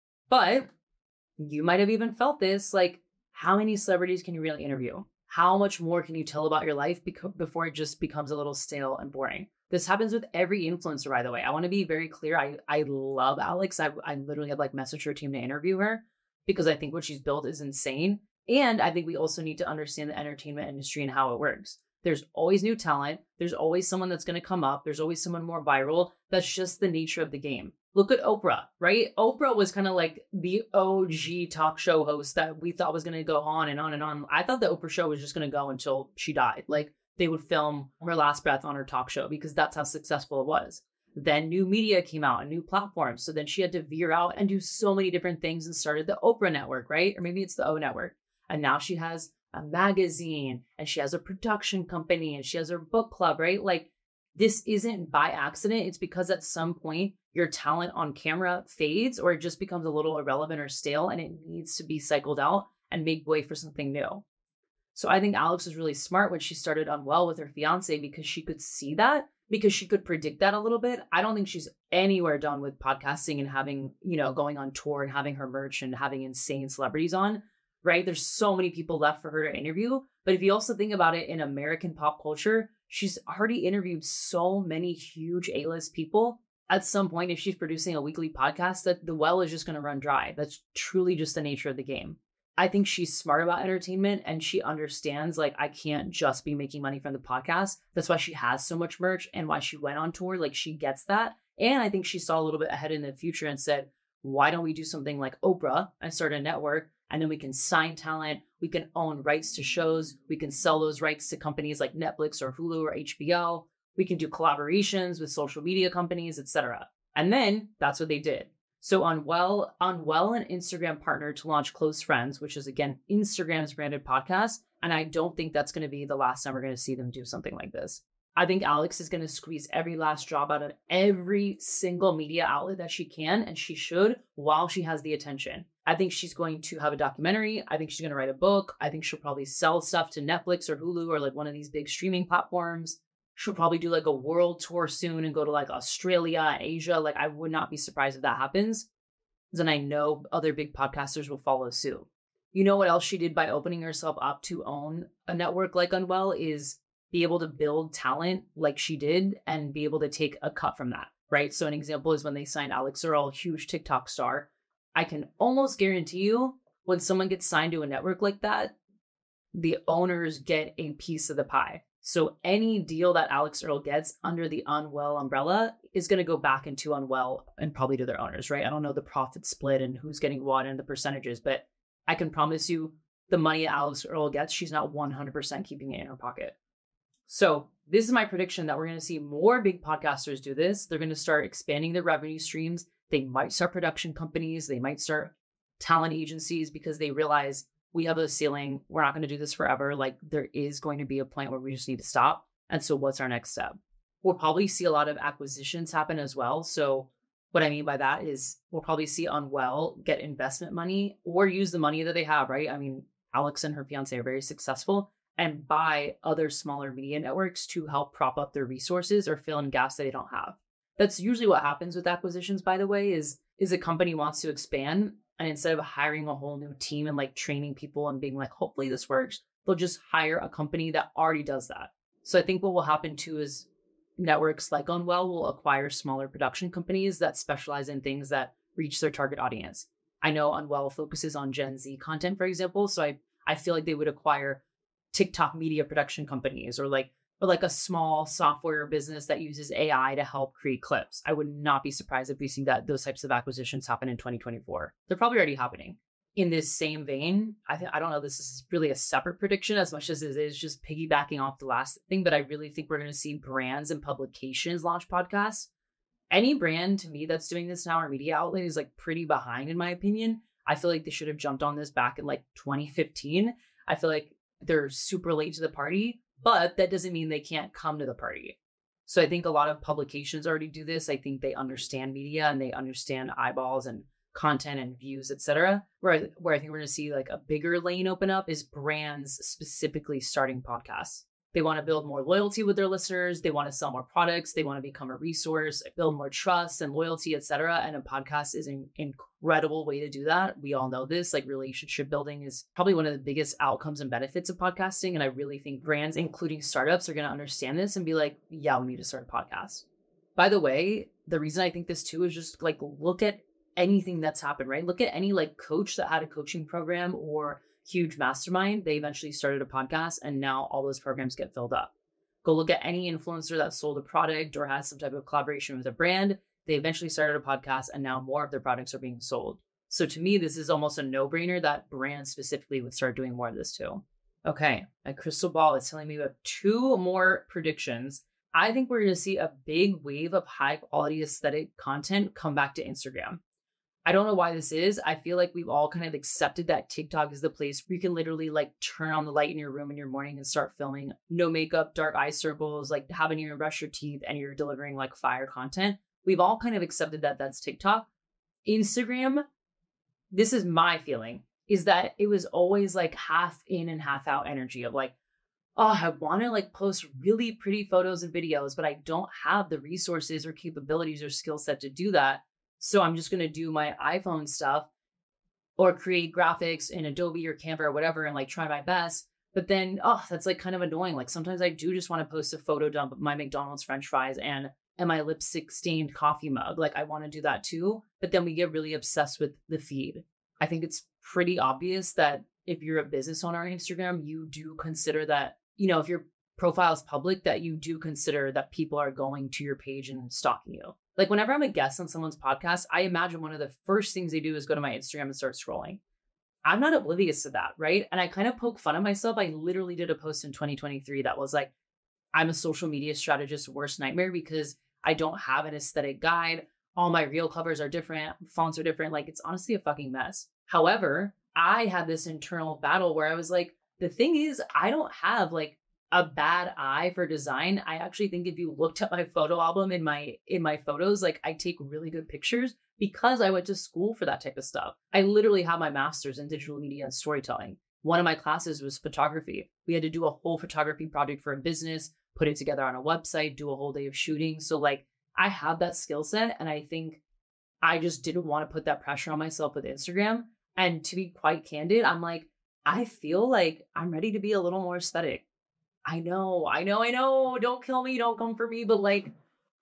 But you might have even felt this, like, how many celebrities can you really interview? How much more can you tell about your life before it just becomes a little stale and boring? This happens with every influencer, by the way. I want to be very clear. I love Alex. I literally have messaged her team to interview her because I think what she's built is insane. And I think we also need to understand the entertainment industry and how it works. There's always new talent. There's always someone that's going to come up. There's always someone more viral. That's just the nature of the game. Look at Oprah, right? Oprah was kind of like the OG talk show host that we thought was going to go on and on and on. I thought the Oprah show was just going to go until she died. Like they would film her last breath on her talk show because that's how successful it was. Then new media came out and new platforms. So then she had to veer out and do so many different things and started the Oprah Network, right? Or maybe it's the O Network. And now she has a magazine and she has a production company and she has her book club, right? Like this isn't by accident. It's because at some point your talent on camera fades or it just becomes a little irrelevant or stale and it needs to be cycled out and make way for something new. So I think Alex was really smart when she started Unwell with her fiance because she could see that, because she could predict that a little bit. I don't think she's anywhere done with podcasting and having, going on tour and having her merch and having insane celebrities on. Right? There's so many people left for her to interview. But if you also think about it in American pop culture, she's already interviewed so many huge A-list people. At some point, if she's producing a weekly podcast, that the well is just going to run dry. That's truly just the nature of the game. I think she's smart about entertainment and she understands I can't just be making money from the podcast. That's why she has so much merch and why she went on tour. She gets that. And I think she saw a little bit ahead in the future and said, why don't we do something like Oprah and start a network? And then we can sign talent. We can own rights to shows. We can sell those rights to companies like Netflix or Hulu or HBO. We can do collaborations with social media companies, etc. And then that's what they did. So Unwell and Instagram partnered to launch Close Friends, which is, again, Instagram's branded podcast. And I don't think that's going to be the last time we're going to see them do something like this. I think Alex is going to squeeze every last job out of every single media outlet that she can, and she should, while she has the attention. I think she's going to have a documentary. I think she's going to write a book. I think she'll probably sell stuff to Netflix or Hulu or one of these big streaming platforms. She'll probably do a world tour soon and go to Australia and Asia. I would not be surprised if that happens. Then I know other big podcasters will follow suit. You know what else she did by opening herself up to own a network like Unwell is be able to build talent like she did and be able to take a cut from that, right? So an example is when they signed Alex Earl, huge TikTok star. I can almost guarantee you when someone gets signed to a network like that, the owners get a piece of the pie. So any deal that Alex Earle gets under the Unwell umbrella is going to go back into Unwell and probably to their owners, right? I don't know the profit split and who's getting what and the percentages, but I can promise you the money Alex Earle gets, she's not 100% keeping it in her pocket. So this is my prediction that we're going to see more big podcasters do this. They're going to start expanding their revenue streams. They might start production companies. They might start talent agencies because they realize we have a ceiling. We're not going to do this forever. Like there is going to be a point where we just need to stop. And so what's our next step? We'll probably see a lot of acquisitions happen as well. So what I mean by that is we'll probably see Unwell get investment money or use the money that they have, right? I mean, Alex and her fiance are very successful and buy other smaller media networks to help prop up their resources or fill in gaps that they don't have. That's usually what happens with acquisitions, by the way, is a company wants to expand. And instead of hiring a whole new team and like training people and being like, hopefully this works, they'll just hire a company that already does that. So I think what will happen too is networks like Unwell will acquire smaller production companies that specialize in things that reach their target audience. I know Unwell focuses on Gen Z content, for example. So I feel like they would acquire TikTok media production companies or like a small software business that uses AI to help create clips. I would not be surprised if we see those types of acquisitions happen in 2024. They're probably already happening. In this same vein, I don't know, this is really a separate prediction as much as it is just piggybacking off the last thing, but I really think we're going to see brands and publications launch podcasts. Any brand to me that's doing this now or media outlet is like pretty behind in my opinion. I feel like they should have jumped on this back in like 2015. I feel like they're super late to the party, but that doesn't mean they can't come to the party. So I think a lot of publications already do this. I think they understand media and they understand eyeballs and content and views, etc. Where I think we're going to see like a bigger lane open up is brands specifically starting podcasts. They want to build more loyalty with their listeners. They want to sell more products. They want to become a resource, build more trust and loyalty, etc. And a podcast is an incredible way to do that. We all know this, like relationship building is probably one of the biggest outcomes and benefits of podcasting. And I really think brands, including startups, are going to understand this and be like, yeah, we need to start a podcast. By the way, the reason I think this too is just like, look at anything that's happened, right? Look at any like coach that had a coaching program or huge mastermind. They eventually started a podcast and now all those programs get filled up. Go look at any influencer that sold a product or has some type of collaboration with a brand. They eventually started a podcast and now more of their products are being sold. So to me, this is almost a no-brainer that brands specifically would start doing more of this too. Okay, my crystal ball is telling me we have 2 more predictions. I think we're going to see a big wave of high quality aesthetic content come back to Instagram. I don't know why this is. I feel like we've all kind of accepted that TikTok is the place where you can literally like turn on the light in your room in your morning and start filming. No makeup, dark eye circles, like haven't even brushed your teeth and you're delivering like fire content. We've all kind of accepted that that's TikTok. Instagram, this is my feeling, is that it was always like half in and half out energy of like, oh, I want to like post really pretty photos and videos, but I don't have the resources or capabilities or skill set to do that. So I'm just going to do my iPhone stuff or create graphics in Adobe or Canva or whatever and like try my best. But then, oh, that's like kind of annoying. Like sometimes I do just want to post a photo dump of my McDonald's French fries and my lipstick stained coffee mug. Like I want to do that too. But then we get really obsessed with the feed. I think it's pretty obvious that if you're a business owner on Instagram, you do consider that, you know, if your profile is public, that you do consider that people are going to your page and stalking you. Like whenever I'm a guest on someone's podcast, I imagine one of the first things they do is go to my Instagram and start scrolling. I'm not oblivious to that, right? And I kind of poke fun at myself. I literally did a post in 2023 that was like, I'm a social media strategist's worst nightmare because I don't have an aesthetic guide. All my reel covers are different. Fonts are different. Like it's honestly a fucking mess. However, I had this internal battle where I was like, the thing is, I don't have like a bad eye for design. I actually think if you looked at my photo album in my photos, like I take really good pictures because I went to school for that type of stuff. I literally have my master's in digital media and storytelling. One of my classes was photography. We had to do a whole photography project for a business, put it together on a website, do a whole day of shooting. So like I have that skill set. And I think I just didn't want to put that pressure on myself with Instagram. And to be quite candid, I'm like, I feel like I'm ready to be a little more aesthetic. I know. Don't kill me. Don't come for me. But like,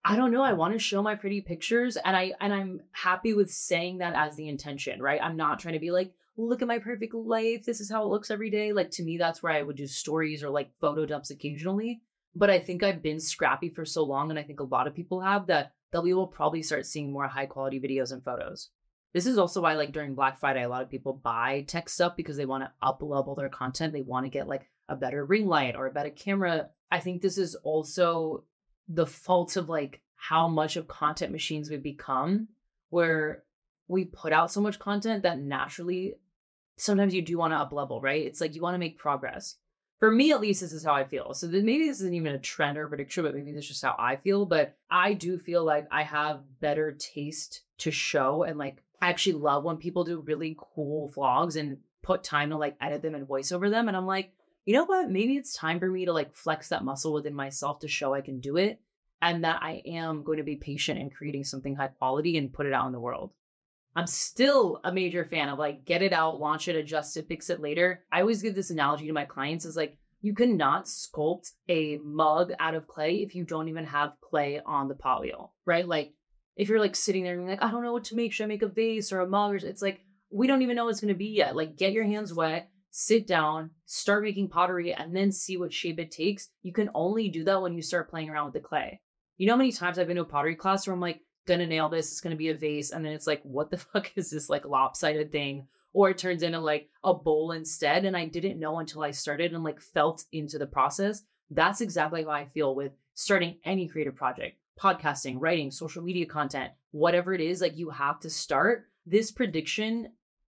I don't know. I want to show my pretty pictures, and I'm happy with saying that as the intention, right? I'm not trying to be like, look at my perfect life. This is how it looks every day. Like, to me, that's where I would do stories or like photo dumps occasionally. But I think I've been scrappy for so long, and I think a lot of people have, that we will probably start seeing more high quality videos and photos. This is also why, like, during Black Friday, a lot of people buy tech stuff because they want to up level their content. They want to get like a better ring light or a better camera. I think this is also the fault of like how much of content machines we've become, where we put out so much content that naturally sometimes you do want to up level, right? It's like you want to make progress. For me, at least, this is how I feel. So maybe this isn't even a trend or a prediction, but maybe that's just how I feel. But I do feel like I have better taste to show, and like I actually love when people do really cool vlogs and put time to like edit them and voice over them. And I'm like, you know what? Maybe it's time for me to like flex that muscle within myself to show I can do it, and that I am going to be patient in creating something high quality and put it out in the world. I'm still a major fan of like, get it out, launch it, adjust it, fix it later. I always give this analogy to my clients is like, you cannot sculpt a mug out of clay if you don't even have clay on the pot wheel, right? Like if you're like sitting there and you're like, I don't know what to make. Should I make a vase or a mug? Or it's like, we don't even know what it's going to be yet. Like, get your hands wet, sit down, start making pottery, and then see what shape it takes. You can only do that when you start playing around with the clay. You know how many times I've been to a pottery class where I'm like, gonna nail this, it's gonna be a vase, and then it's like, what the fuck is this like lopsided thing? Or it turns into like a bowl instead, and I didn't know until I started and like felt into the process. That's exactly how I feel with starting any creative project, podcasting, writing, social media content, whatever it is. Like, you have to start. This prediction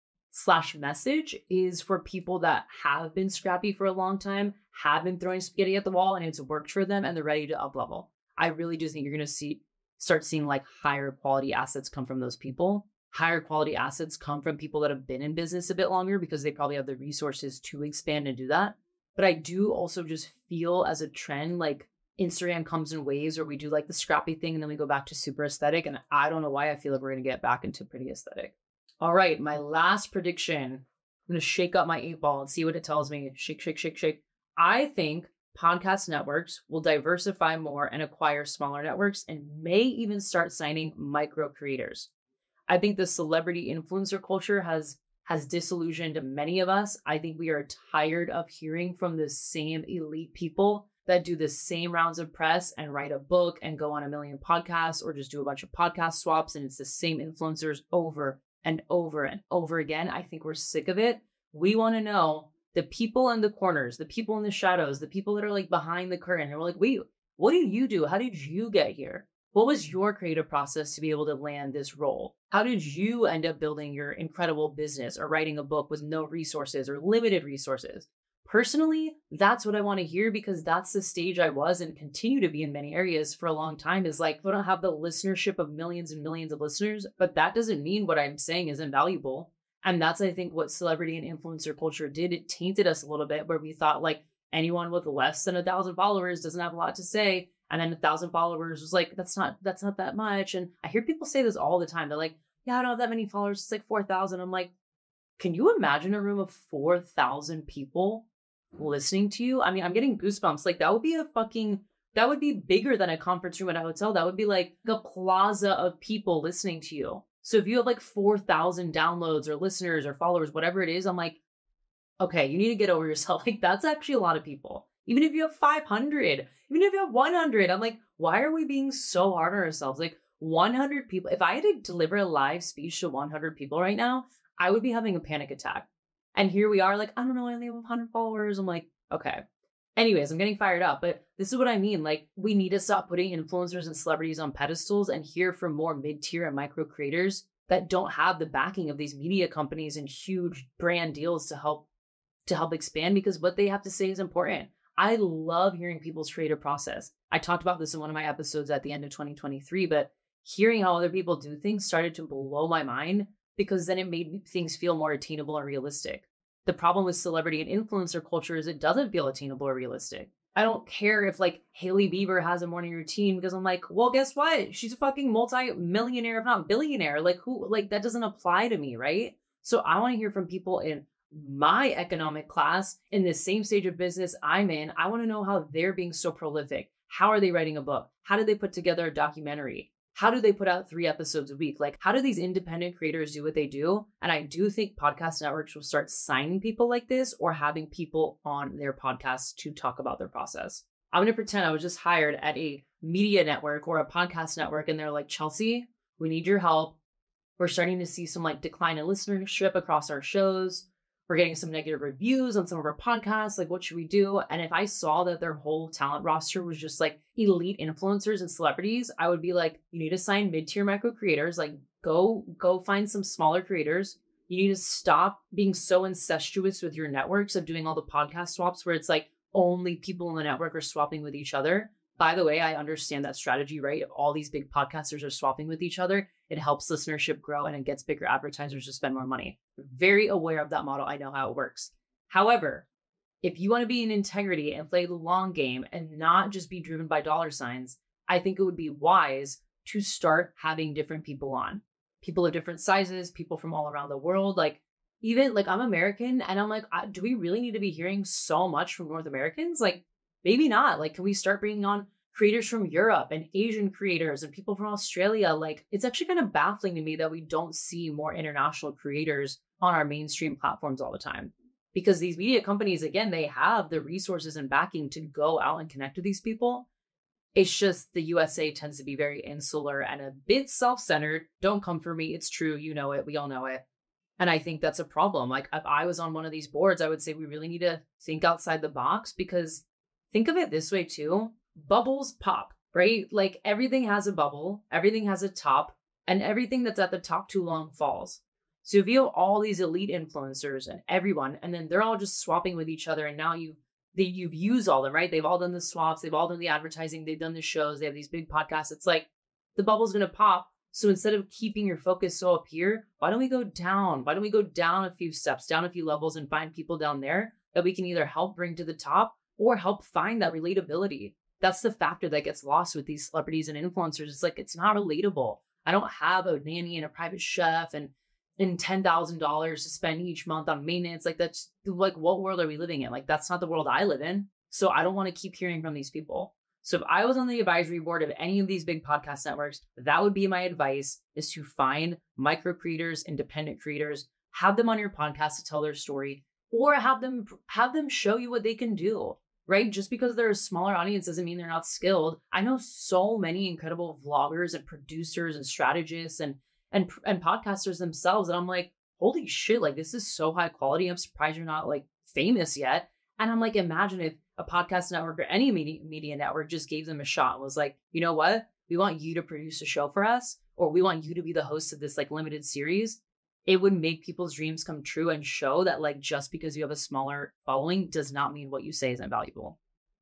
/ message is for people that have been scrappy for a long time, have been throwing spaghetti at the wall, and it's worked for them, and they're ready to up level. I really do think you're gonna start seeing like higher quality assets come from those people. Higher quality assets come from people that have been in business a bit longer because they probably have the resources to expand and do that. But I do also just feel as a trend, like Instagram comes in waves where we do like the scrappy thing and then we go back to super aesthetic. And I don't know why I feel like we're going to get back into pretty aesthetic. All right, my last prediction. I'm going to shake up my 8-ball and see what it tells me. Shake, shake, shake, shake. I think podcast networks will diversify more and acquire smaller networks and may even start signing micro creators. I think the celebrity influencer culture has disillusioned many of us. I think we are tired of hearing from the same elite people that do the same rounds of press and write a book and go on a million podcasts or just do a bunch of podcast swaps, and it's the same influencers over and over and over again. I think we're sick of it. We want to know the people in the corners, the people in the shadows, the people that are like behind the curtain. And we're like, wait, what did you do? How did you get here? What was your creative process to be able to land this role? How did you end up building your incredible business or writing a book with no resources or limited resources? Personally, that's what I want to hear, because that's the stage I was and continue to be in many areas for a long time. Is like, I don't have the listenership of millions and millions of listeners, but that doesn't mean what I'm saying is invaluable. And that's, I think, what celebrity and influencer culture did. It tainted us a little bit, where we thought like anyone with less than 1,000 followers doesn't have a lot to say. And then 1,000 followers was like, that's not that much. And I hear people say this all the time. They're like, yeah, I don't have that many followers. It's like 4,000. I'm like, can you imagine a room of 4,000 people listening to you? I mean, I'm getting goosebumps. Like, that would be bigger than a conference room at a hotel. That would be like a plaza of people listening to you. So if you have like 4,000 downloads or listeners or followers, whatever it is, I'm like, okay, you need to get over yourself. Like, that's actually a lot of people. Even if you have 500, even if you have 100, I'm like, why are we being so hard on ourselves? Like, 100 people. If I had to deliver a live speech to 100 people right now, I would be having a panic attack. And here we are like, I don't know, I only have 100 followers. I'm like, okay. Anyways, I'm getting fired up, but this is what I mean. Like, we need to stop putting influencers and celebrities on pedestals and hear from more mid-tier and micro creators that don't have the backing of these media companies and huge brand deals to help expand, because what they have to say is important. I love hearing people's creative process. I talked about this in one of my episodes at the end of 2023, but hearing how other people do things started to blow my mind, because then it made things feel more attainable and realistic. The problem with celebrity and influencer culture is it doesn't feel attainable or realistic. I don't care if like Hailey Bieber has a morning routine, because I'm like, well, guess what? She's a fucking multi-millionaire, if not billionaire. Like, who, like, that doesn't apply to me, right? So I want to hear from people in my economic class, in the same stage of business I'm in. I want to know how they're being so prolific. How are they writing a book? How do they put together a documentary? How do they put out 3 episodes a week? Like, how do these independent creators do what they do? And I do think podcast networks will start signing people like this or having people on their podcasts to talk about their process. I'm going to pretend I was just hired at a media network or a podcast network, and they're like, Chelsea, we need your help. We're starting to see some like decline in listenership across our shows. We're getting some negative reviews on some of our podcasts. Like, what should we do? And if I saw that their whole talent roster was just like elite influencers and celebrities, I would be like, you need to sign mid-tier micro creators. Like, go find some smaller creators. You need to stop being so incestuous with your networks of doing all the podcast swaps where it's like only people in the network are swapping with each other. By the way, I understand that strategy, right? If all these big podcasters are swapping with each other, it helps listenership grow and it gets bigger advertisers to spend more money. Very aware of that model. I know how it works. However, if you want to be in integrity and play the long game and not just be driven by dollar signs, I think it would be wise to start having different people on. People of different sizes, people from all around the world. Like, even like I'm American and I'm like, do we really need to be hearing so much from North Americans? Like, maybe not. Like, can we start bringing on creators from Europe and Asian creators and people from Australia? Like, it's actually kind of baffling to me that we don't see more international creators on our mainstream platforms all the time. Because these media companies, again, they have the resources and backing to go out and connect with these people. It's just the USA tends to be very insular and a bit self-centered. Don't come for me. It's true. You know it. We all know it. And I think that's a problem. Like, if I was on one of these boards, I would say we really need to think outside the box, because think of it this way too. Bubbles pop, right? Like, everything has a bubble, everything has a top, and everything that's at the top too long falls. So if you have all these elite influencers and everyone, and then they're all just swapping with each other, and now you've used all of them, right? They've all done the swaps, they've all done the advertising, they've done the shows, they have these big podcasts. It's like the bubble's going to pop. So instead of keeping your focus so up here, why don't we go down? Why don't we go down a few steps, down a few levels, and find people down there that we can either help bring to the top or help find that relatability? That's the factor that gets lost with these celebrities and influencers. It's like, it's not relatable. I don't have a nanny and a private chef and $10,000 to spend each month on maintenance. Like, that's like, what world are we living in? Like, that's not the world I live in. So I don't want to keep hearing from these people. So if I was on the advisory board of any of these big podcast networks, that would be my advice, is to find micro creators, independent creators, have them on your podcast to tell their story, or have them show you what they can do, right? Just because they're a smaller audience doesn't mean they're not skilled. I know so many incredible vloggers and producers and strategists and podcasters themselves, and I'm like, holy shit, like, this is so high quality. I'm surprised you're not like famous yet. And I'm like, imagine if a podcast network or any media network just gave them a shot and was like, you know what? We want you to produce a show for us, or we want you to be the host of this like limited series. It would make people's dreams come true and show that, like, just because you have a smaller following does not mean what you say isn't valuable.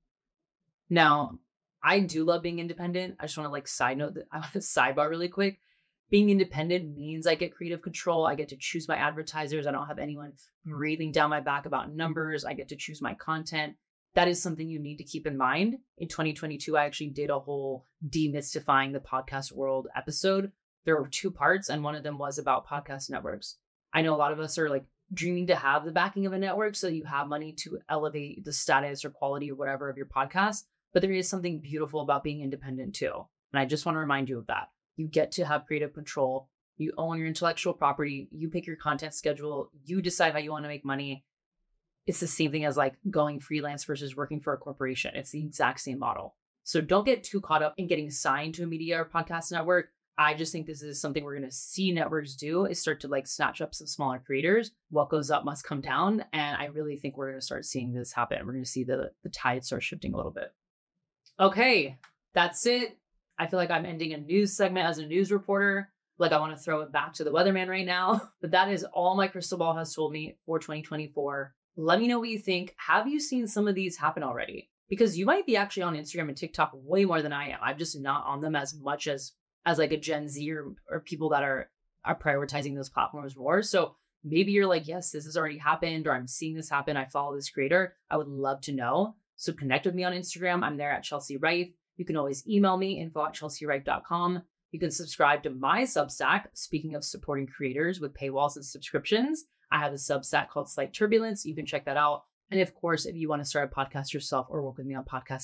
Now, I do love being independent. I just want to like side note that I want to sidebar really quick. Being independent means I get creative control. I get to choose my advertisers. I don't have anyone breathing down my back about numbers. I get to choose my content. That is something you need to keep in mind. In 2022, I actually did a whole demystifying the podcast world episode. There were 2 parts, and one of them was about podcast networks. I know a lot of us are like dreaming to have the backing of a network so you have money to elevate the status or quality or whatever of your podcast. But there is something beautiful about being independent too. And I just want to remind you of that. You get to have creative control. You own your intellectual property. You pick your content schedule. You decide how you want to make money. It's the same thing as like going freelance versus working for a corporation. It's the exact same model. So don't get too caught up in getting signed to a media or podcast network. I just think this is something we're going to see networks do, is start to like snatch up some smaller creators. What goes up must come down. And I really think we're going to start seeing this happen. We're going to see the tide start shifting a little bit. Okay, that's it. I feel like I'm ending a news segment as a news reporter. Like, I want to throw it back to the weatherman right now. But that is all my crystal ball has told me for 2024. Let me know what you think. Have you seen some of these happen already? Because you might be actually on Instagram and TikTok way more than I am. I'm just not on them as much as like a Gen Z or people that are prioritizing those platforms more. So maybe you're like, yes, this has already happened, or I'm seeing this happen. I follow this creator. I would love to know. So connect with me on Instagram. I'm there at Chelsea Rife. You can always email me, info@chelsearife.com. You can subscribe to my Substack. Speaking of supporting creators with paywalls and subscriptions, I have a Substack called Slight Turbulence. You can check that out. And of course, if you want to start a podcast yourself or work with me on podcasting,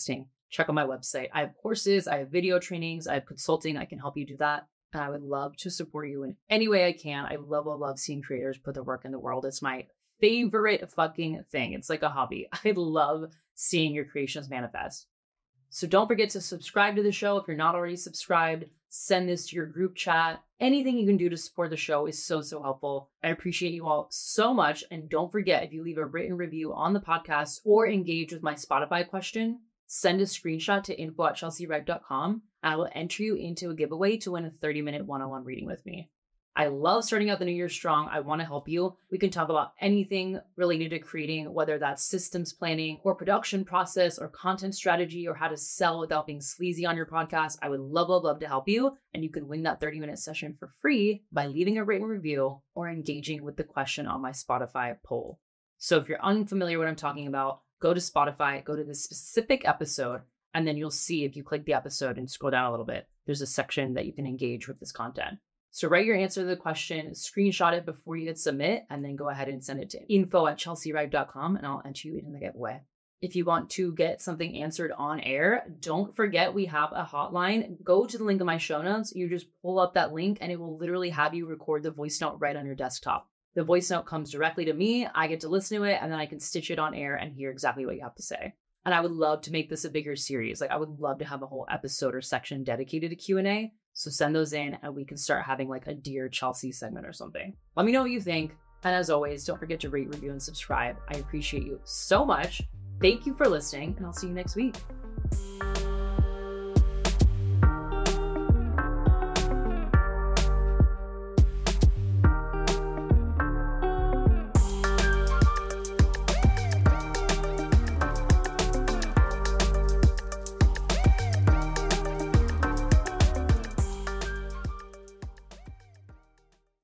check out my website. I have courses, I have video trainings, I have consulting. I can help you do that. And I would love to support you in any way I can. I love seeing creators put their work in the world. It's my favorite fucking thing. It's like a hobby. I love seeing your creations manifest. So don't forget to subscribe to the show if you're not already subscribed. Send this to your group chat. Anything you can do to support the show is so helpful. I appreciate you all so much. And don't forget, if you leave a written review on the podcast or engage with my Spotify question, send a screenshot to info@chelsearife.com and I will enter you into a giveaway to win a 30-minute one-on-one reading with me. I love starting out the new year strong. I want to help you. We can talk about anything related to creating, whether that's systems planning or production process or content strategy or how to sell without being sleazy on your podcast. I would love to help you. And you can win that 30-minute session for free by leaving a written review or engaging with the question on my Spotify poll. So if you're unfamiliar with what I'm talking about, go to Spotify, go to the specific episode, and then you'll see if you click the episode and scroll down a little bit, there's a section that you can engage with this content. So write your answer to the question, screenshot it before you hit submit, and then go ahead and send it to info@chelsearife.com and I'll enter you in the giveaway. If you want to get something answered on air, don't forget we have a hotline. Go to the link in my show notes. You just pull up that link and it will literally have you record the voice note right on your desktop. The voice note comes directly to me. I get to listen to it and then I can stitch it on air and hear exactly what you have to say. And I would love to make this a bigger series. Like I would love to have a whole episode or section dedicated to Q&A. So send those in and we can start having like a Dear Chelsea segment or something. Let me know what you think. And as always, don't forget to rate, review, and subscribe. I appreciate you so much. Thank you for listening and I'll see you next week.